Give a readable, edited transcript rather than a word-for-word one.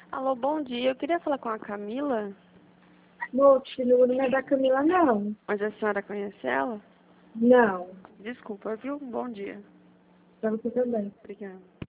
Alô, bom dia. Eu queria falar com a Camila. Moço, o não é da Camila, não. Mas a senhora conhece ela? Não. Desculpa, viu? Bom dia. Pra você também. Obrigada.